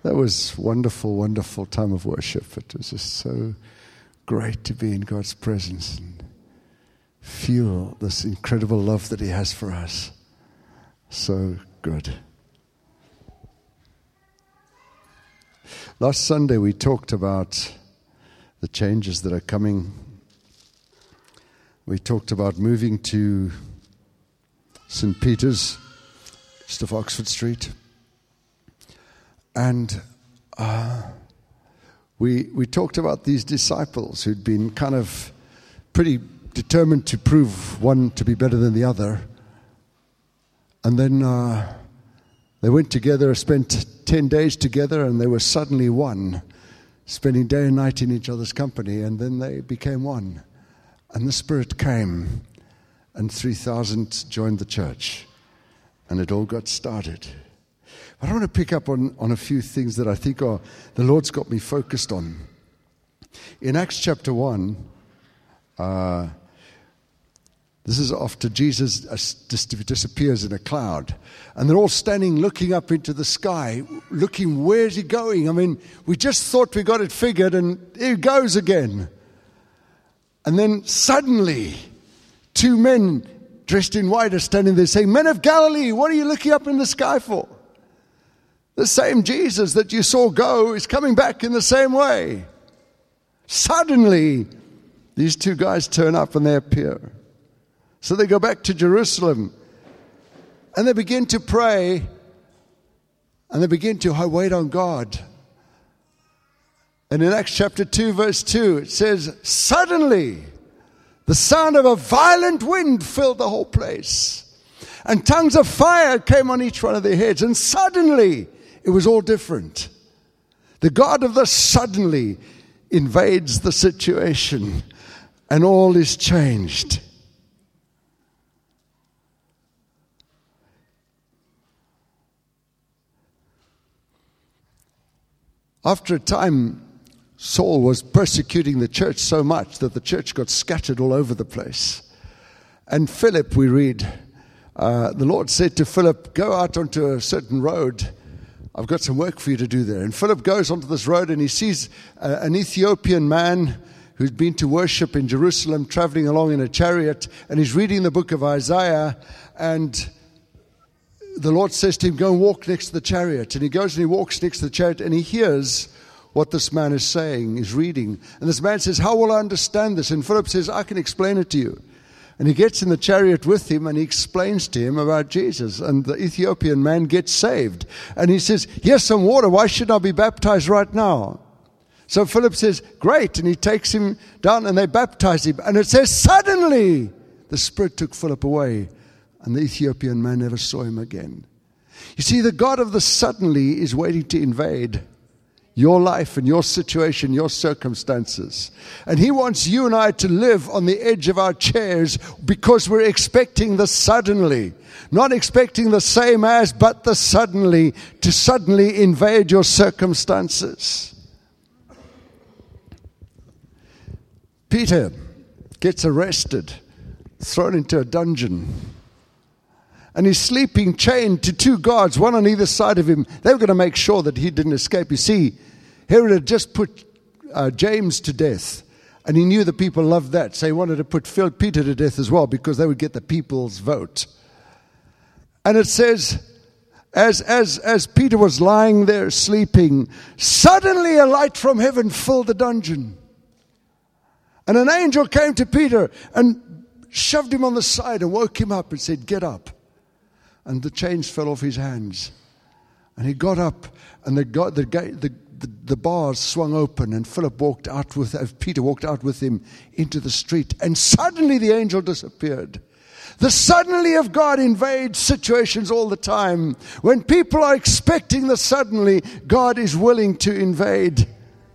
That was wonderful, wonderful time of worship. It was just so great to be in God's presence and feel this incredible love that He has for us. So good. Last Sunday we talked about the changes that are coming. We talked about moving to St. Peter's, just off Oxford Street. And we talked about these disciples who'd been kind of pretty determined to prove one to be better than the other. And then they went together, spent 10 days together, and they were suddenly one, spending day and night in each other's company, and then they became one. And the Spirit came, and 3,000 joined the church, and it all got started. But I want to pick up on a few things that I think the Lord's got me focused on. In Acts chapter 1, this is after Jesus disappears in a cloud. And they're all standing looking up into the sky, looking, where's He going? I mean, we just thought we got it figured, and here He goes again. And then suddenly, two men dressed in white are standing there saying, "Men of Galilee, what are you looking up in the sky for? The same Jesus that you saw go is coming back in the same way." Suddenly, these two guys turn up and they appear. So they go back to Jerusalem and they begin to pray and they begin to wait on God. And in Acts chapter 2, verse 2, it says, "Suddenly, the sound of a violent wind filled the whole place. And tongues of fire came on each one of their heads. And suddenly, it was all different." The God of the suddenly invades the situation and all is changed. After a time, Saul was persecuting the church so much that the church got scattered all over the place. And Philip, we read, the Lord said to Philip, "Go out onto a certain road. I've got some work for you to do there." And Philip goes onto this road and he sees an Ethiopian man who's been to worship in Jerusalem, traveling along in a chariot, and he's reading the book of Isaiah, and the Lord says to him, "Go and walk next to the chariot." And he goes and he walks next to the chariot and he hears what this man is saying, is reading. And this man says, "How will I understand this?" And Philip says, "I can explain it to you." And he gets in the chariot with him and he explains to him about Jesus. And the Ethiopian man gets saved. And he says, "Here's some water. Why should I be baptized right now?" So Philip says, "Great." And he takes him down and they baptize him. And it says, suddenly the Spirit took Philip away. And the Ethiopian man never saw him again. You see, the God of the suddenly is waiting to invade your life and your situation, your circumstances. And He wants you and I to live on the edge of our chairs because we're expecting the suddenly. Not expecting the same as, but the suddenly, to suddenly invade your circumstances. Peter gets arrested, thrown into a dungeon. And he's sleeping chained to two guards, one on either side of him. They were going to make sure that he didn't escape. You see, Herod had just put James to death. And he knew the people loved that. So he wanted to put Peter to death as well because they would get the people's vote. And it says, as Peter was lying there sleeping, suddenly a light from heaven filled the dungeon. And an angel came to Peter and shoved him on the side and woke him up and said, "Get up." And the chains fell off his hands. And he got up, and the bars swung open, and Peter walked out with him into the street. And suddenly the angel disappeared. The suddenly of God invades situations all the time. When people are expecting the suddenly, God is willing to invade.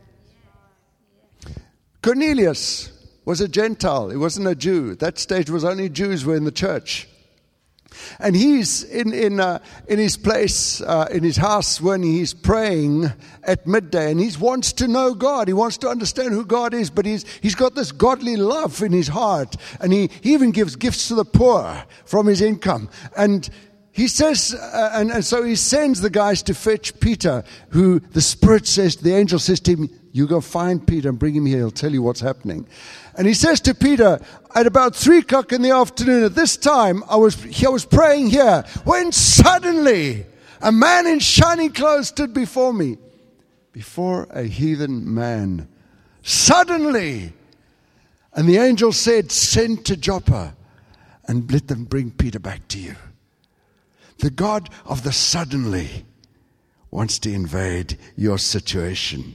Cornelius was a Gentile. He wasn't a Jew. At that stage, it was only Jews were in the church. And he's in his place, in his house when he's praying at midday. And he wants to know God. He wants to understand who God is. But he's got this godly love in his heart. And he even gives gifts to the poor from his income. And he says, and so he sends the guys to fetch Peter, who the Spirit says, the angel says to him, you go find Peter and bring him here. He'll tell you what's happening. And he says to Peter, at about 3 o'clock in the afternoon, at this time, I was praying here, when suddenly a man in shining clothes stood before me, before a heathen man. Suddenly. And the angel said, send to Joppa and let them bring Peter back to you. The God of the suddenly wants to invade your situation.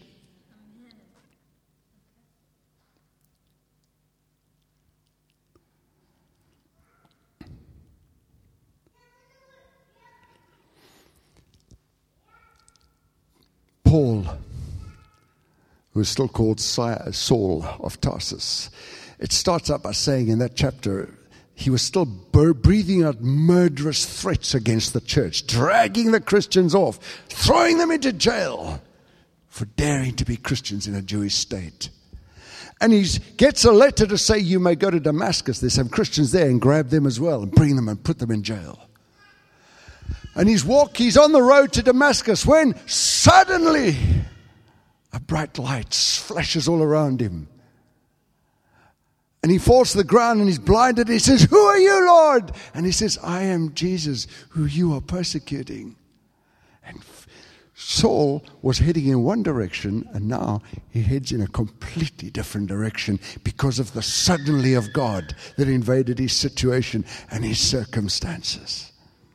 Paul, who is still called Saul of Tarsus, it starts out by saying in that chapter, he was still breathing out murderous threats against the church, dragging the Christians off, throwing them into jail for daring to be Christians in a Jewish state. And he gets a letter to say, you may go to Damascus, there's some Christians there, and grab them as well and bring them and put them in jail. And he's on the road to Damascus when suddenly a bright light flashes all around him. And he falls to the ground and he's blinded. He says, who are you, Lord? And he says, I am Jesus, who you are persecuting. And Saul was heading in one direction, and now he heads in a completely different direction because of the suddenly of God that invaded his situation and his circumstances.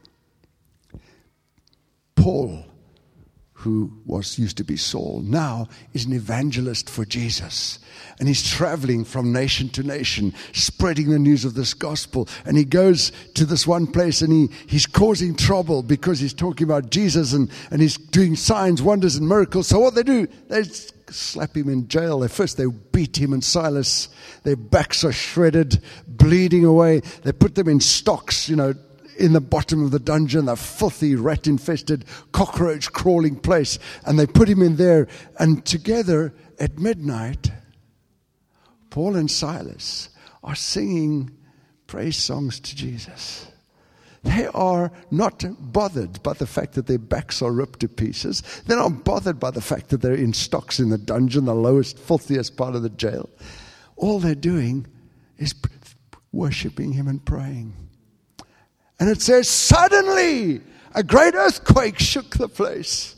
Paul, who used to be Saul, now is an evangelist for Jesus. And he's traveling from nation to nation, spreading the news of this gospel. And he goes to this one place and he's causing trouble because he's talking about Jesus and he's doing signs, wonders, and miracles. So what they do, they slap him in jail. First they beat him and Silas. Their backs are shredded, bleeding away. They put them in stocks, in the bottom of the dungeon, the filthy, rat-infested, cockroach-crawling place. And they put him in there. And together at midnight, Paul and Silas are singing praise songs to Jesus. They are not bothered by the fact that their backs are ripped to pieces. They're not bothered by the fact that they're in stocks in the dungeon, the lowest, filthiest part of the jail. All they're doing is worshiping him and praying. And it says, suddenly, a great earthquake shook the place.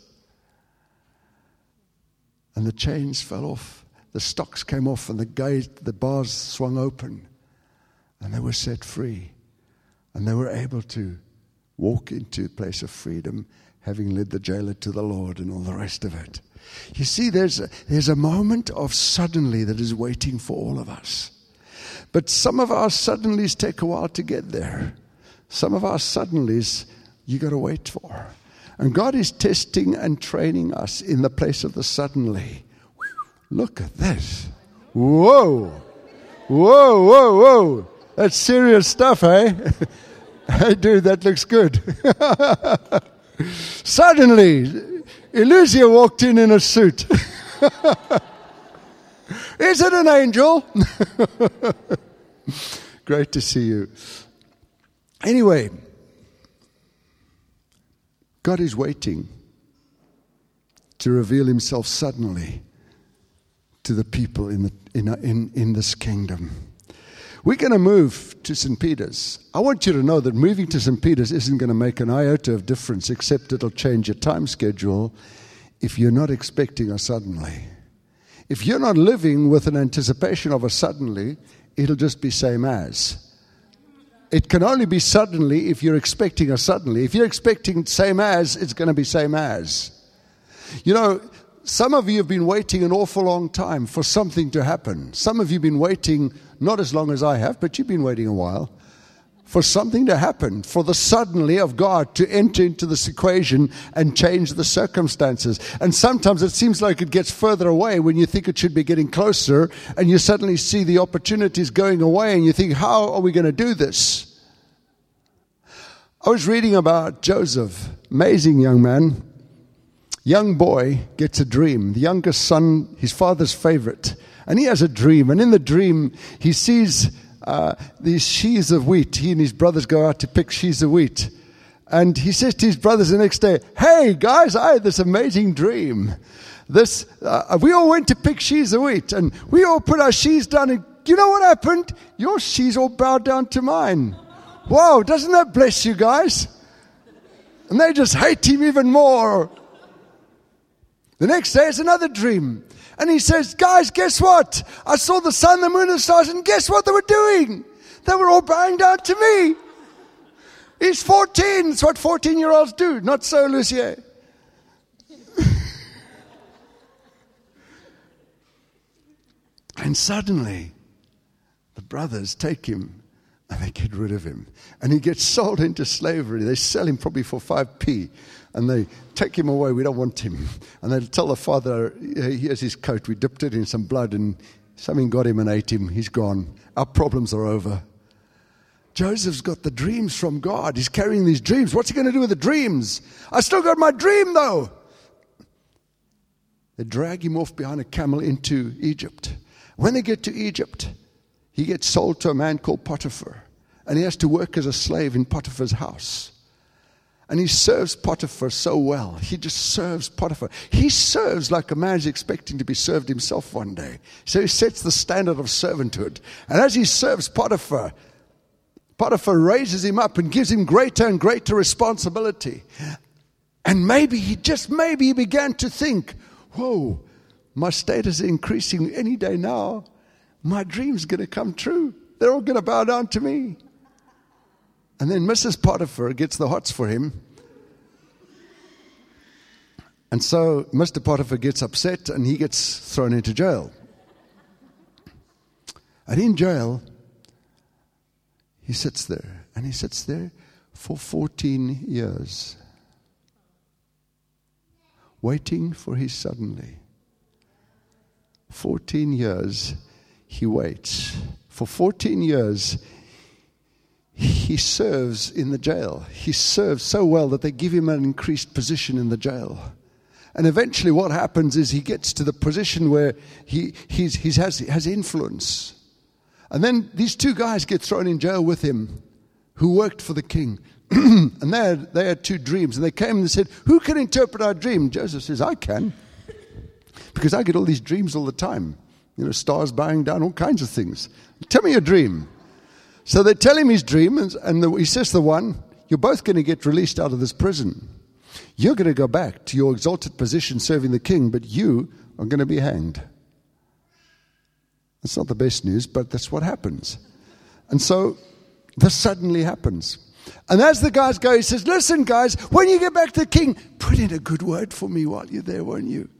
And the chains fell off. The stocks came off and the bars swung open. And they were set free. And they were able to walk into a place of freedom, having led the jailer to the Lord and all the rest of it. You see, there's a moment of suddenly that is waiting for all of us. But some of our suddenlies take a while to get there. Some of our suddenlies you got to wait for. And God is testing and training us in the place of the suddenly. Look at this. Whoa. Whoa, whoa, whoa. That's serious stuff, eh? Hey, dude, that looks good. Suddenly, Elysia walked in a suit. Is it an angel? Great to see you. Anyway, God is waiting to reveal himself suddenly to the people in this kingdom. We're going to move to St. Peter's. I want you to know that moving to St. Peter's isn't going to make an iota of difference, except it'll change your time schedule if you're not expecting a suddenly. If you're not living with an anticipation of a suddenly, it'll just be same as. It can only be suddenly if you're expecting a suddenly. If you're expecting same as, it's going to be same as. Some of you have been waiting an awful long time for something to happen. Some of you have been waiting, not as long as I have, but you've been waiting a while, for something to happen, for the suddenly of God to enter into this equation and change the circumstances. And sometimes it seems like it gets further away when you think it should be getting closer, and you suddenly see the opportunities going away, and you think, how are we going to do this? I was reading about Joseph, amazing young man. Young boy gets a dream. The youngest son, his father's favorite. And he has a dream. And in the dream, he sees these sheaves of wheat. He and his brothers go out to pick sheaves of wheat. And he says to his brothers the next day, hey, guys, I had this amazing dream. We all went to pick sheaves of wheat, and we all put our sheaves down, and you know what happened? Your sheaves all bowed down to mine. Wow, doesn't that bless you guys? And they just hate him even more. The next day is another dream. And he says, guys, guess what? I saw the sun, the moon, and the stars, and guess what they were doing? They were all bowing down to me. He's 14. It's what 14-year-olds do. Not so, Lucier. And suddenly, the brothers take him and they get rid of him. And he gets sold into slavery. They sell him probably for 5p. And they take him away. We don't want him. And they tell the father, here's his coat. We dipped it in some blood and something got him and ate him. He's gone. Our problems are over. Joseph's got the dreams from God. He's carrying these dreams. What's he going to do with the dreams? I still got my dream, though. They drag him off behind a camel into Egypt. When they get to Egypt, he gets sold to a man called Potiphar. And he has to work as a slave in Potiphar's house. And he serves Potiphar so well. He just serves Potiphar. He serves like a man is expecting to be served himself one day. So he sets the standard of servanthood. And as he serves Potiphar, Potiphar raises him up and gives him greater and greater responsibility. And maybe he began to think, whoa, my status is increasing any day now. My dream's going to come true. They're all going to bow down to me. And then Mrs. Potiphar gets the hots for him. And so Mr. Potiphar gets upset and he gets thrown into jail. And in jail, he sits there. And he sits there for 14 years. Waiting for his suddenly. 14 years he waits. For 14 years he serves in the jail. He serves so well that they give him an increased position in the jail. And eventually what happens is he gets to the position where he has influence. And then these two guys get thrown in jail with him who worked for the king. And they had two dreams. And they came and they said, who can interpret our dream? Joseph says, I can. Because I get all these dreams all the time. You know, stars bowing down, all kinds of things. Tell me your dream. So they tell him his dream, and he says to the one, you're both going to get released out of this prison. You're going to go back to your exalted position serving the king, but you are going to be hanged. That's not the best news, but that's what happens. And so this suddenly happens. And as the guys go, he says, listen, guys, when you get back to the king, put in a good word for me while you're there, won't you?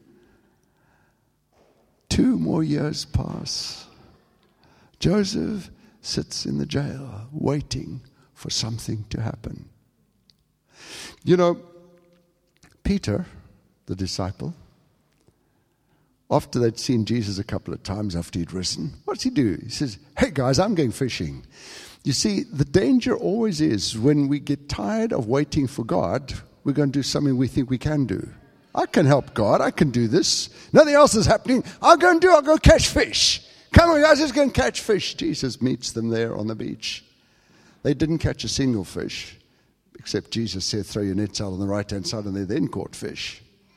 2 more years pass. Joseph sits in the jail waiting for something to happen. You know, Peter, the disciple, after they'd seen Jesus a couple of times after he'd risen, what does he do? He says, hey guys, I'm going fishing. You see, the danger always is when we get tired of waiting for God, we're going to do something we think we can do. I can help God. I can do this. Nothing else is happening. I'll go catch fish. Come on, guys, let's go and catch fish. Jesus meets them there on the beach. They didn't catch a single fish, except Jesus said, throw your nets out on the right-hand side, and they then caught fish.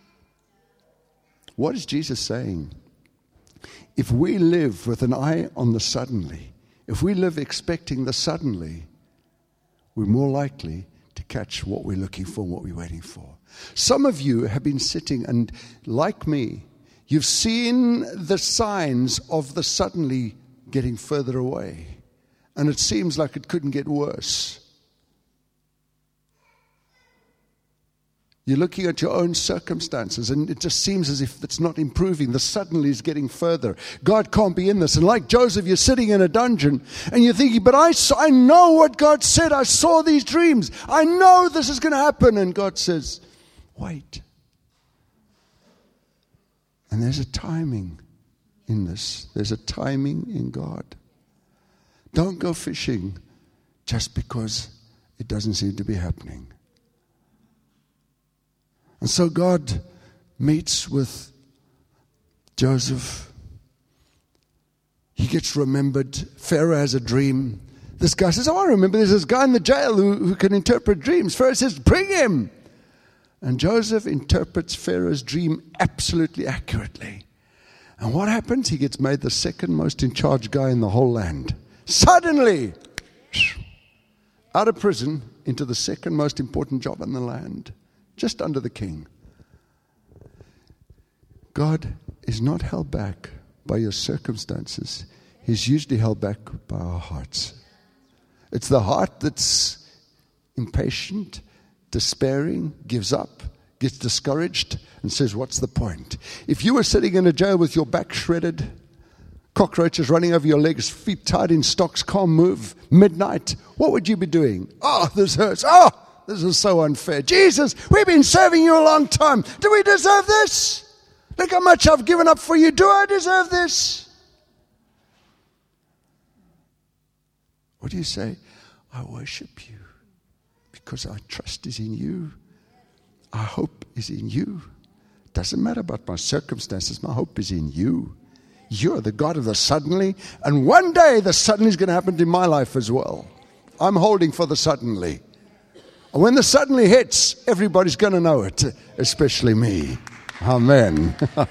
What is Jesus saying? If we live with an eye on the suddenly, if we live expecting the suddenly, we're more likely to catch what we're looking for, what we're waiting for. Some of you have been sitting and, like me, you've seen the signs of the suddenly getting further away. And it seems like it couldn't get worse. You're looking at your own circumstances, and it just seems as if it's not improving. The suddenly is getting further. God can't be in this. And like Joseph, you're sitting in a dungeon, and you're thinking, but I know what God said. I saw these dreams. I know this is going to happen. And God says, wait. And there's a timing in this. There's a timing in God. Don't go fishing just because it doesn't seem to be happening. And so God meets with Joseph. He gets remembered. Pharaoh has a dream. This guy says, I remember there's this guy in the jail who can interpret dreams. Pharaoh says, bring him. And Joseph interprets Pharaoh's dream absolutely accurately. And what happens? He gets made the second most in charge guy in the whole land. Suddenly, out of prison into the second most important job in the land, just under the king. God is not held back by your circumstances. He's usually held back by our hearts. It's the heart that's impatient, despairing, gives up, gets discouraged, and says, what's the point? If you were sitting in a jail with your back shredded, cockroaches running over your legs, feet tied in stocks, can't move, midnight, what would you be doing? Oh, this hurts. Oh, this is so unfair. Jesus, we've been serving you a long time. Do we deserve this? Look how much I've given up for you. Do I deserve this? What do you say? I worship you because our trust is in you. Our hope is in you. Doesn't matter about my circumstances. My hope is in you. You're the God of the suddenly. And one day the suddenly is going to happen in my life as well. I'm holding for the suddenly. And when the suddenly hits, everybody's going to know it, especially me. Amen.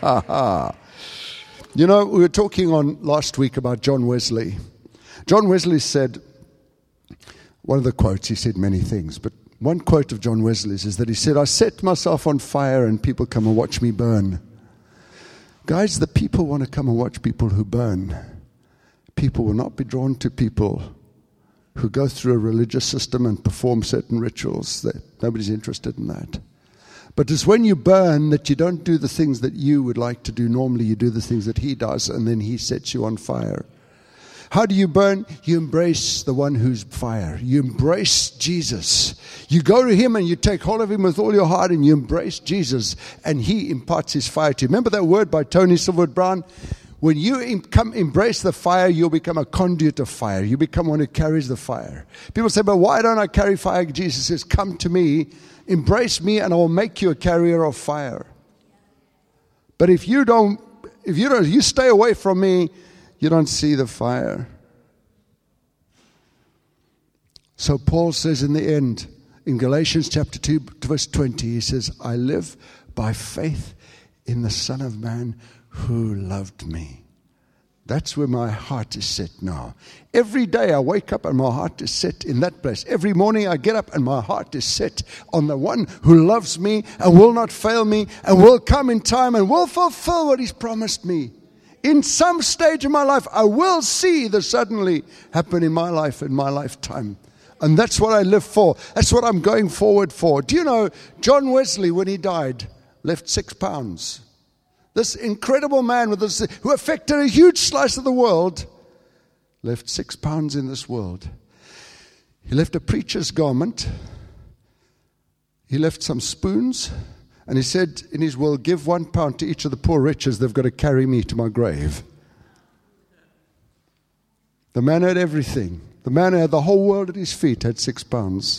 You know, we were talking on last week about John Wesley. John Wesley said, one of the quotes, he said many things, but one quote of John Wesley's is that he said, I set myself on fire and people come and watch me burn. Guys, the people want to come and watch people who burn. People will not be drawn to people who go through a religious system and perform certain rituals. Nobody's interested in that. But it's when you burn that you don't do the things that you would like to do. Normally you do the things that he does, and then he sets you on fire. How do you burn? You embrace the one who's fire. You embrace Jesus. You go to him and you take hold of him with all your heart and you embrace Jesus, and he imparts his fire to you. Remember that word by Tony Silverwood Brown? When you embrace the fire, you'll become a conduit of fire. You become one who carries the fire. People say, but why don't I carry fire? Jesus says, come to me, embrace me, and I will make you a carrier of fire. But if you stay away from me, you don't see the fire. So Paul says in the end, in Galatians chapter 2, verse 20, he says, I live by faith in the Son of Man who loved me. That's where my heart is set now. Every day I wake up and my heart is set in that place. Every morning I get up and my heart is set on the one who loves me and will not fail me and will come in time and will fulfill what he's promised me. In some stage of my life, I will see the suddenly happen in my life, in my lifetime. And that's what I live for. That's what I'm going forward for. Do you know, John Wesley, when he died, left 6 pounds. This incredible man who affected a huge slice of the world, left 6 pounds in this world. He left a preacher's garment. He left some spoons. And he said in his will, give 1 pound to each of the poor wretches. They've got to carry me to my grave. The man had everything. The man who had the whole world at his feet had 6 pounds.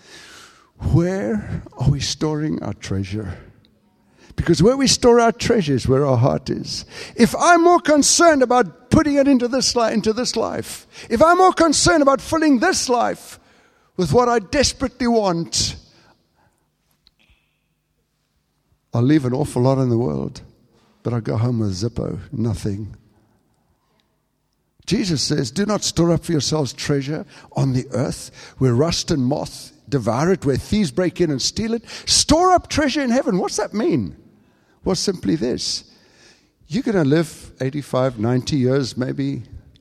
Where are we storing our treasure? Because where we store our treasure is where our heart is. If I'm more concerned about putting it into this life, if I'm more concerned about filling this life with what I desperately want, I'll leave an awful lot in the world, but I'll go home with Zippo, nothing. Jesus says, do not store up for yourselves treasure on the earth where rust and moth devour it, where thieves break in and steal it. Store up treasure in heaven. What's that mean? Well, simply this. You're going to live 85, 90 years maybe,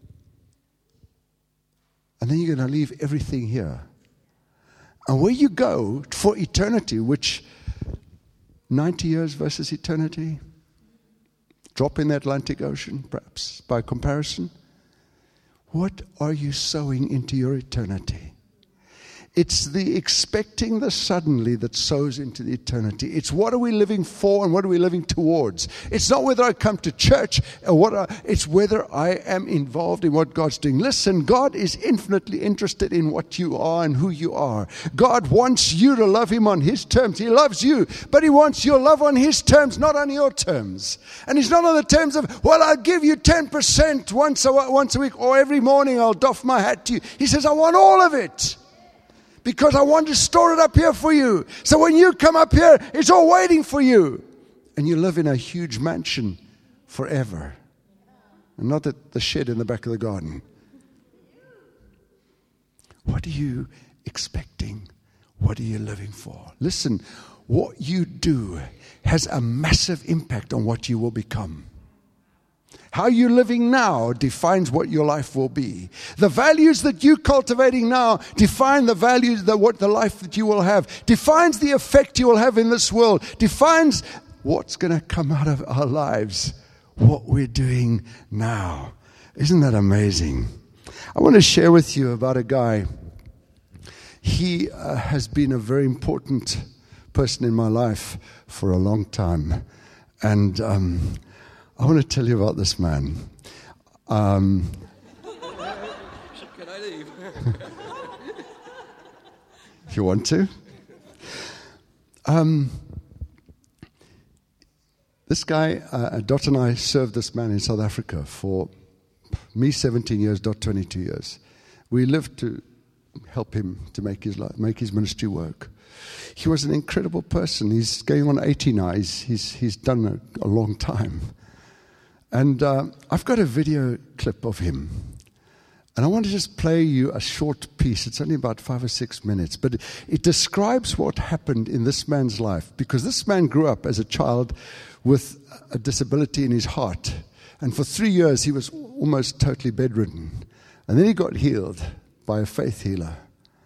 and then you're going to leave everything here. And where you go for eternity, which 90 years versus eternity, drop in the Atlantic Ocean, perhaps, by comparison. What are you sowing into your eternity? It's the expecting the suddenly that sows into the eternity. It's what are we living for and what are we living towards. It's not whether I come to church or it's whether I am involved in what God's doing. Listen, God is infinitely interested in what you are and who you are. God wants you to love Him on His terms. He loves you, but He wants your love on His terms, not on your terms. And He's not on the terms of, well, I'll give you 10% once a week, or every morning I'll doff my hat to you. He says, I want all of it. Because I want to store it up here for you. So when you come up here, it's all waiting for you. And you live in a huge mansion forever. And not at the shed in the back of the garden. What are you expecting? What are you living for? Listen, what you do has a massive impact on what you will become. How you're living now defines what your life will be. The values that you're cultivating now define the values, what the life that you will have. Defines the effect you will have in this world. Defines what's going to come out of our lives. What we're doing now. Isn't that amazing? I want to share with you about a guy. He has been a very important person in my life for a long time. And I want to tell you about this man. Can I leave? If you want to. This guy, Dot and I served this man in South Africa for me 17 years, Dot 22 years. We lived to help him to make his life, make his ministry work. He was an incredible person. He's going on 80 now. He's done a long time. And I've got a video clip of him. And I want to just play you a short piece. It's only about 5 or 6 minutes. But it describes what happened in this man's life. Because this man grew up as a child with a disability in his heart. And for 3 years, he was almost totally bedridden. And then he got healed by a faith healer.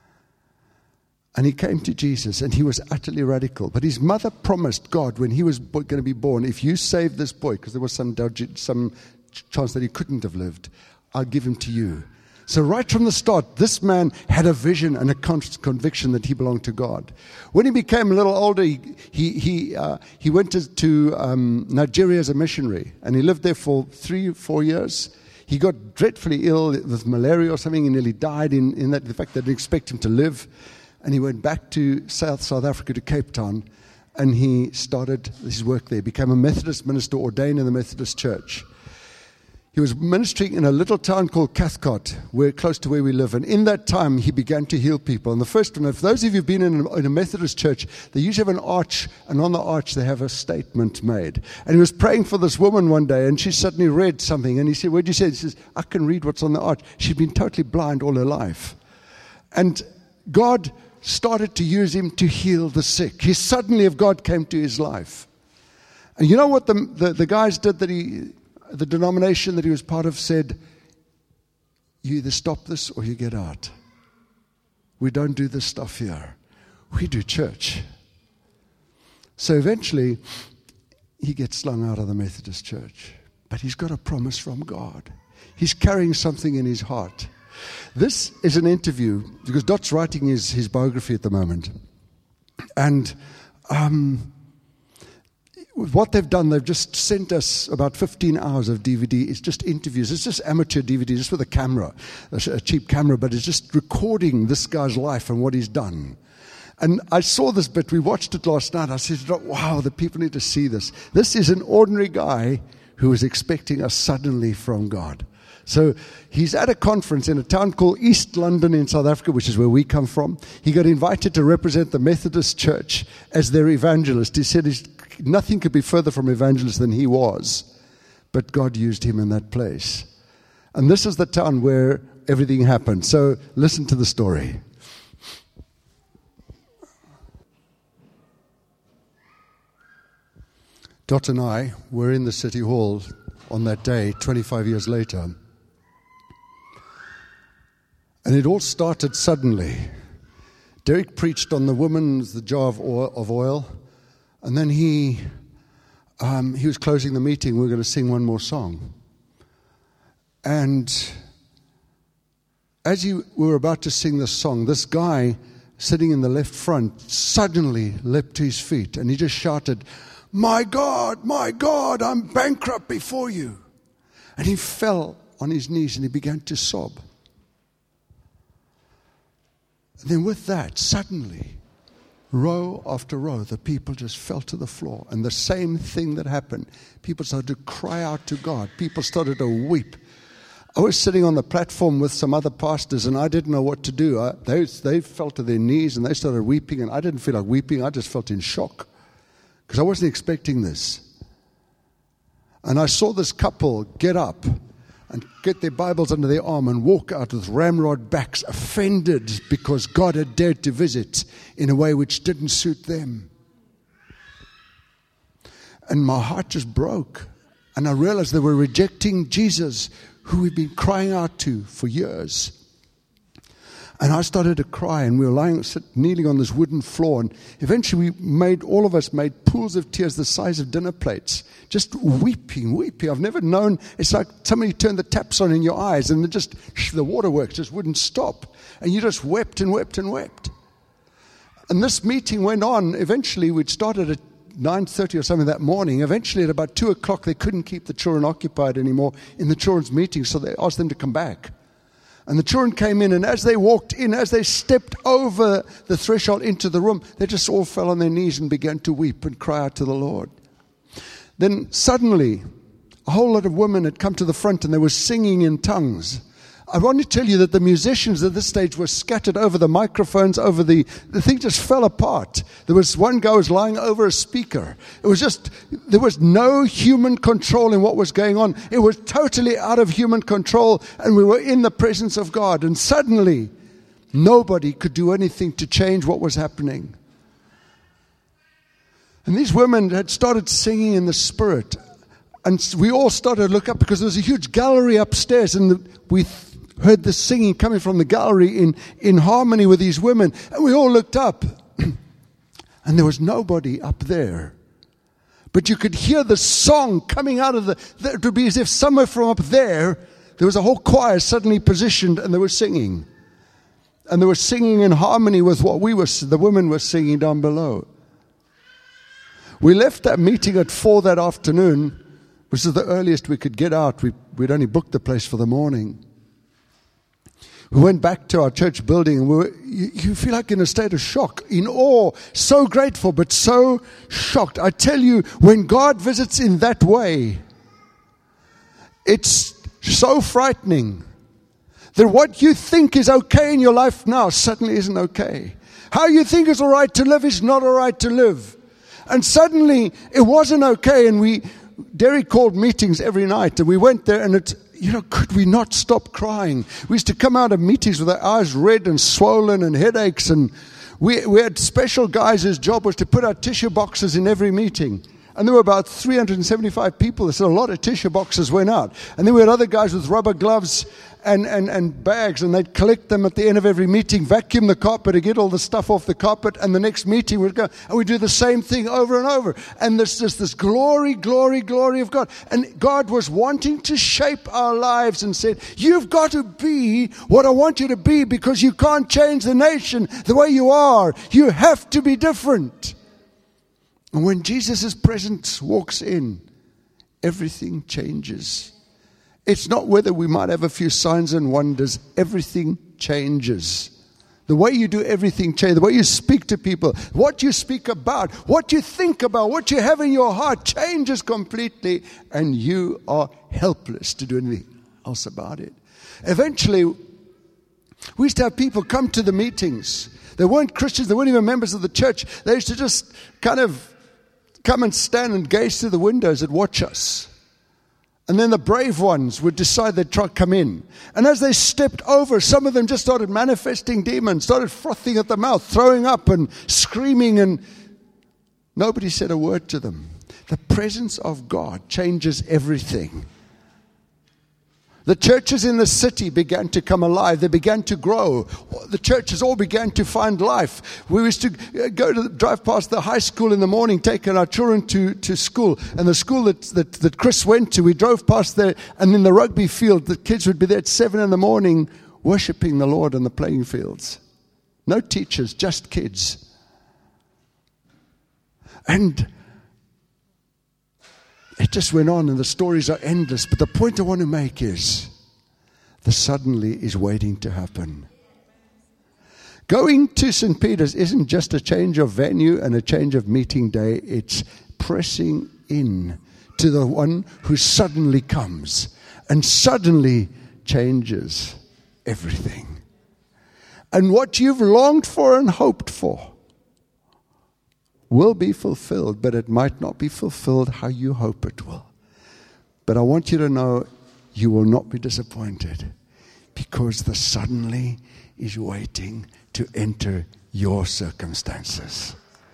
And he came to Jesus, and he was utterly radical. But his mother promised God when he was going to be born, if you save this boy, because there was some chance that he couldn't have lived, I'll give him to you. So right from the start, this man had a vision and a conviction that he belonged to God. When he became a little older, he went to Nigeria as a missionary, and he lived there for 3-4 years. He got dreadfully ill with malaria or something, and nearly died in that. The fact they didn't expect him to live. And he went back to South Africa, to Cape Town, and he started his work there. Became a Methodist minister, ordained in the Methodist Church. He was ministering in a little town called Cathcart, close to where we live. And in that time, he began to heal people. And the first one, for those of you who've been in a Methodist church, they usually have an arch, and on the arch they have a statement made. And he was praying for this woman one day, and she suddenly read something. And he said, "What did you say?" He says, "I can read what's on the arch." She'd been totally blind all her life. And God started to use him to heal the sick. He suddenly of God came to his life. And you know what the guys did the denomination that he was part of said, you either stop this or you get out. We don't do this stuff here. We do church. So eventually, he gets slung out of the Methodist church. But he's got a promise from God. He's carrying something in his heart. This is an interview, because Dot's writing his biography at the moment. And what they've done, they've just sent us about 15 hours of DVD. It's just interviews. It's just amateur DVD, just with a camera, a cheap camera, but it's just recording this guy's life and what he's done. And I saw this bit. We watched it last night. I said, wow, the people need to see this. This is an ordinary guy who was expecting a suddenly from God. So he's at a conference in a town called East London in South Africa, which is where we come from. He got invited to represent the Methodist Church as their evangelist. He said nothing could be further from evangelist than he was, but God used him in that place. And this is the town where everything happened. So listen to the story. Dot and I were in the city hall on that day, 25 years later. And it all started suddenly. Derek preached on the jar of oil, and then he was closing the meeting. We were going to sing one more song. And as we were about to sing this song, this guy sitting in the left front, suddenly leapt to his feet and he just shouted, my God, I'm bankrupt before you. And he fell on his knees and he began to sob. And then with that, suddenly, row after row, the people just fell to the floor. And the same thing that happened, people started to cry out to God. People started to weep. I was sitting on the platform with some other pastors, and I didn't know what to do. They fell to their knees, and they started weeping, and I didn't feel like weeping. I just felt in shock, because I wasn't expecting this. And I saw this couple get up and get their Bibles under their arm and walk out with ramrod backs, offended because God had dared to visit in a way which didn't suit them. And my heart just broke. And I realized they were rejecting Jesus, who we've been crying out to for years. And I started to cry, and we were kneeling on this wooden floor, and eventually all of us made pools of tears the size of dinner plates, just weeping. I've never known, it's like somebody turned the taps on in your eyes, and the waterworks just wouldn't stop, and you just wept and wept and wept. And this meeting went on. Eventually, we'd started at 9:30 or something that morning. Eventually, at about 2 o'clock, they couldn't keep the children occupied anymore in the children's meeting, so they asked them to come back. And the children came in, and as they walked in, as they stepped over the threshold into the room, they just all fell on their knees and began to weep and cry out to the Lord. Then suddenly, a whole lot of women had come to the front, and they were singing in tongues. I want to tell you that the musicians at this stage were scattered over the microphones, over the thing just fell apart. There was one guy who was lying over a speaker. There was no human control in what was going on. It was totally out of human control, and we were in the presence of God. And suddenly, nobody could do anything to change what was happening. And these women had started singing in the Spirit. And we all started to look up, because there was a huge gallery upstairs, and we heard the singing coming from the gallery in harmony with these women. And we all looked up, and there was nobody up there. But you could hear the song coming out of it would be as if somewhere from up there was a whole choir suddenly positioned, and they were singing. And they were singing in harmony with what the women were singing down below. We left that meeting at 4 that afternoon, which is the earliest we could get out. We'd only booked the place for the morning. We went back to our church building, and you feel like in a state of shock, in awe, so grateful, but so shocked. I tell you, when God visits in that way, it's so frightening that what you think is okay in your life now suddenly isn't okay. How you think is all right to live is not all right to live. And suddenly it wasn't okay, and Derek called meetings every night, and we went there, and could we not stop crying? We used to come out of meetings with our eyes red and swollen and headaches, and we had special guys whose job was to put our tissue boxes in every meeting. And there were about 375 people, so a lot of tissue boxes went out. And then we had other guys with rubber gloves and bags, and they'd collect them at the end of every meeting, vacuum the carpet and get all the stuff off the carpet, and the next meeting we'd go, and we'd do the same thing over and over. And there's just this glory, glory, glory of God. And God was wanting to shape our lives and said, you've got to be what I want you to be, because you can't change the nation the way you are. You have to be different. And when Jesus' presence walks in, everything changes. It's not whether we might have a few signs and wonders. Everything changes. The way you do everything changes. The way you speak to people, what you speak about, what you think about, what you have in your heart changes completely. And you are helpless to do anything else about it. Eventually, we used to have people come to the meetings. They weren't Christians. They weren't even members of the church. They used to just kind of come and stand and gaze through the windows and watch us. And then the brave ones would decide they'd try to come in. And as they stepped over, some of them just started manifesting demons, started frothing at the mouth, throwing up and screaming, and nobody said a word to them. The presence of God changes everything. The churches in the city began to come alive. They began to grow. The churches all began to find life. We used to drive past the high school in the morning, taking our children to school. And the school that Chris went to, we drove past there, and in the rugby field, the kids would be there at 7 in the morning worshiping the Lord on the playing fields. No teachers, just kids. And it just went on, and the stories are endless. But the point I want to make is, the suddenly is waiting to happen. Going to St. Peter's isn't just a change of venue and a change of meeting day. It's pressing in to the one who suddenly comes and suddenly changes everything. And what you've longed for and hoped for will be fulfilled, but it might not be fulfilled how you hope it will. But I want you to know you will not be disappointed, because the suddenly is waiting to enter your circumstances.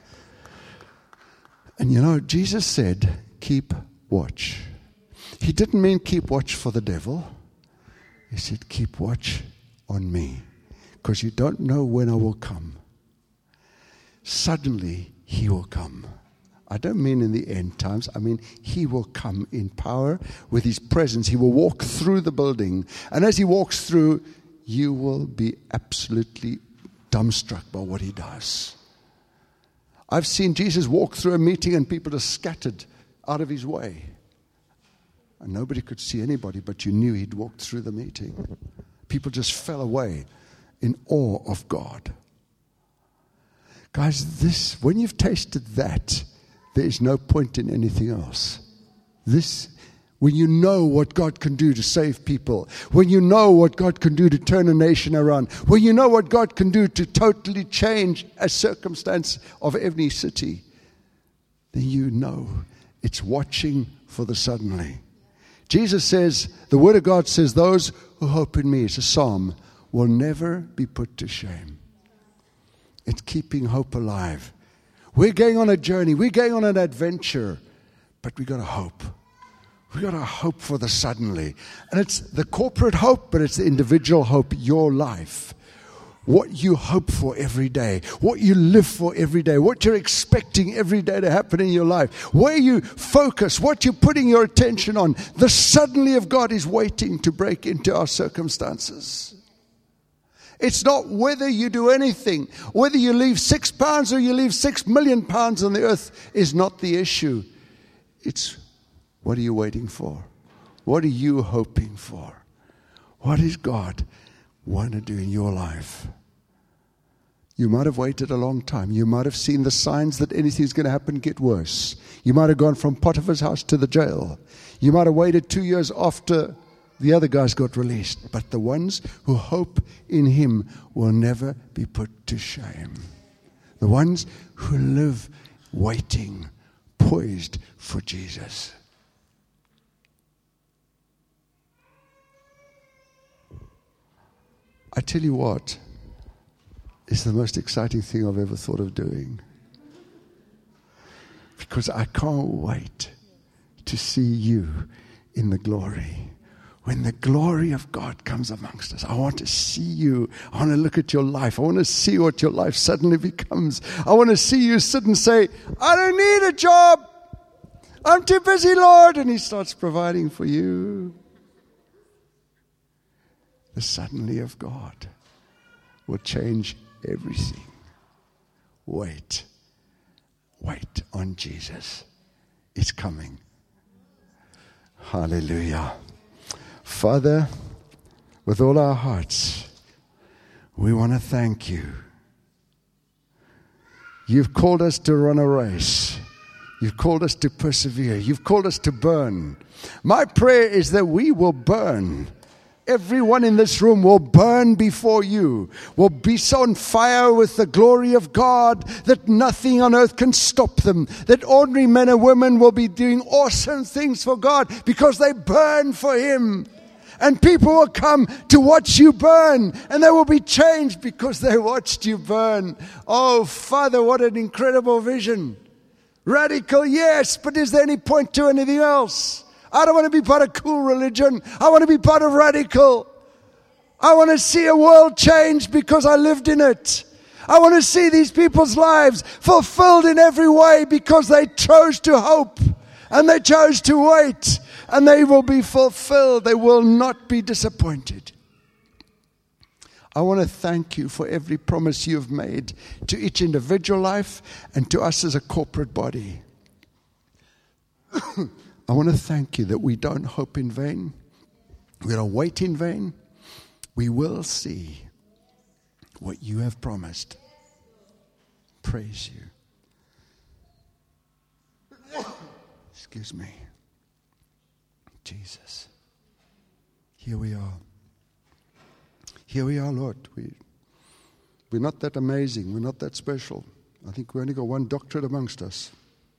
And you know, Jesus said, keep watch. He didn't mean keep watch for the devil. He said, keep watch on me, because you don't know when I will come. Suddenly, he will come. I don't mean in the end times. I mean, he will come in power with his presence. He will walk through the building. And as he walks through, you will be absolutely dumbstruck by what he does. I've seen Jesus walk through a meeting and people are scattered out of his way. And nobody could see anybody, but you knew he'd walked through the meeting. People just fell away in awe of God. Guys, when you've tasted that, there is no point in anything else. When you know what God can do to save people, when you know what God can do to turn a nation around, when you know what God can do to totally change a circumstance of any city, then you know it's watching for the suddenly. Jesus says, the Word of God says, those who hope in me, it's a psalm, will never be put to shame. It's keeping hope alive. We're going on a journey. We're going on an adventure. But we got to hope. We got to hope for the suddenly. And it's the corporate hope, but it's the individual hope, your life. What you hope for every day. What you live for every day. What you're expecting every day to happen in your life. Where you focus. What you're putting your attention on. The suddenly of God is waiting to break into our circumstances. It's not whether you do anything. Whether you leave £6 or you leave £6 million on the earth is not the issue. It's what are you waiting for? What are you hoping for? What is God want to do in your life? You might have waited a long time. You might have seen the signs that anything's going to happen get worse. You might have gone from Potiphar's house to the jail. You might have waited 2 years after the other guys got released. But the ones who hope in him will never be put to shame. The ones who live waiting, poised for Jesus. I tell you what, it's the most exciting thing I've ever thought of doing. Because I can't wait to see you in the glory. When the glory of God comes amongst us, I want to see you. I want to look at your life. I want to see what your life suddenly becomes. I want to see you sit and say, I don't need a job. I'm too busy, Lord. And he starts providing for you. The suddenly of God will change everything. Wait on Jesus. It's coming. Hallelujah. Father, with all our hearts, we want to thank you. You've called us to run a race. You've called us to persevere. You've called us to burn. My prayer is that we will burn. Everyone in this room will burn before you, will be so on fire with the glory of God that nothing on earth can stop them. That ordinary men and women will be doing awesome things for God because they burn for him. And people will come to watch you burn, and they will be changed because they watched you burn. Oh, Father, what an incredible vision. Radical, yes, but is there any point to anything else? I don't want to be part of cool religion. I want to be part of radical. I want to see a world change because I lived in it. I want to see these people's lives fulfilled in every way because they chose to hope and they chose to wait, and they will be fulfilled. They will not be disappointed. I want to thank you for every promise you have made to each individual life and to us as a corporate body. I want to thank you that we don't hope in vain. We don't wait in vain. We will see what you have promised. Praise you. Excuse me. Jesus. Here we are. Here we are, Lord. We're not that amazing. We're not that special. I think we only got one doctorate amongst us.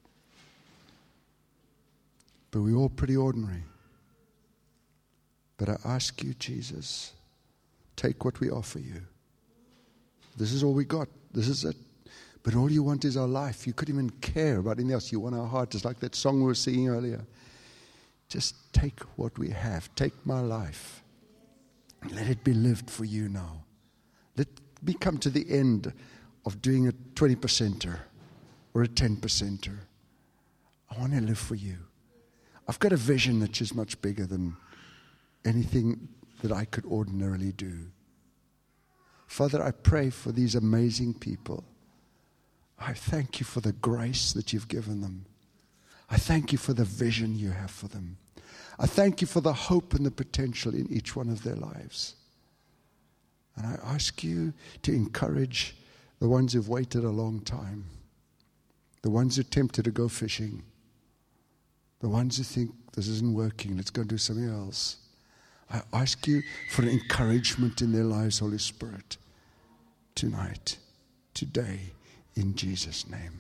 But we're all pretty ordinary. But I ask you, Jesus, take what we offer you. This is all we got. This is it. But all you want is our life. You couldn't even care about anything else. You want our heart. It's like that song we were singing earlier. Just take what we have. Take my life. Let it be lived for you now. Let me come to the end of doing a 20%er or a 10%er. I want to live for you. I've got a vision that is much bigger than anything that I could ordinarily do. Father, I pray for these amazing people. I thank you for the grace that you've given them. I thank you for the vision you have for them. I thank you for the hope and the potential in each one of their lives. And I ask you to encourage the ones who've waited a long time, the ones who are tempted to go fishing, the ones who think this isn't working, let's go and do something else. I ask you for an encouragement in their lives, Holy Spirit, tonight, today, in Jesus' name.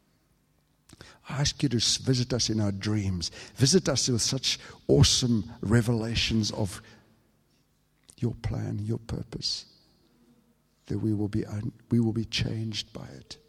I ask you to visit us in our dreams. Visit us with such awesome revelations of your plan, your purpose, that we will be changed by it.